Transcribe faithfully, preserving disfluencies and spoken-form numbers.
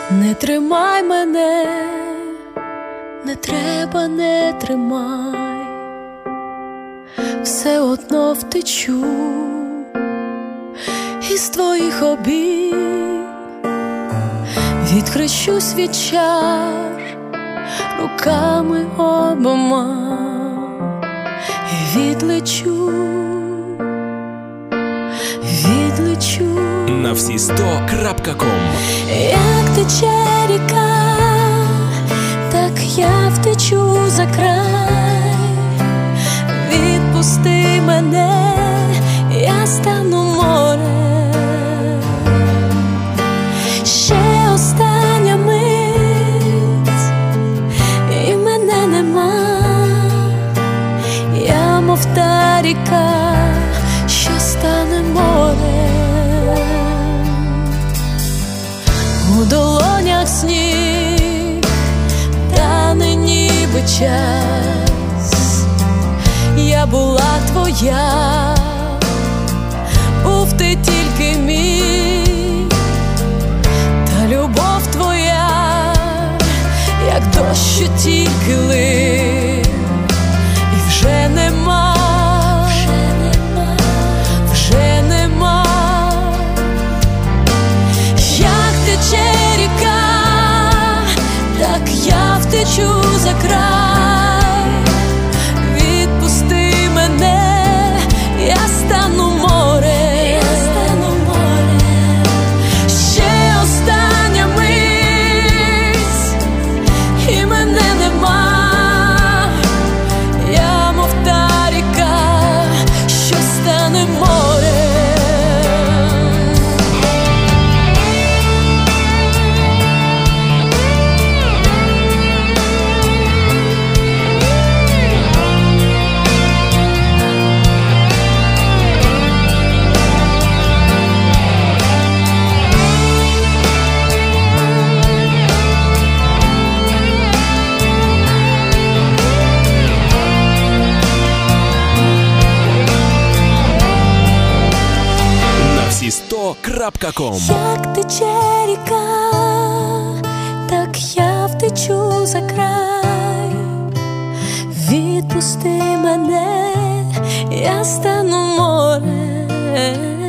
Не тримай мене, не треба, не тримай, все одно втечу із твоїх обійм, відхрещусь від чар руками обома і відлечу, відлечу на всі сто крапка ком. Як тече ріка, так я втечу за край. Відпусти мене, я стану морем. Ще остання мить, і мене нема. Я мов та ріка, що стане морем. У долонях сніг, тане ніби час. Я була твоя, був ти тільки мій, та любов твоя, як дощ, що тільки лив, і вже нема, вже нема, вже нема. Як тече ріка, так я втечу за край. Відпусти мене, я стану морем, я стану морем. Ще остання мить, і мене нема. Я мов та ріка, що стане морем. сто крапка ком. Як тече ріка, так я втечу за край. Відпусти мене, я стану морем.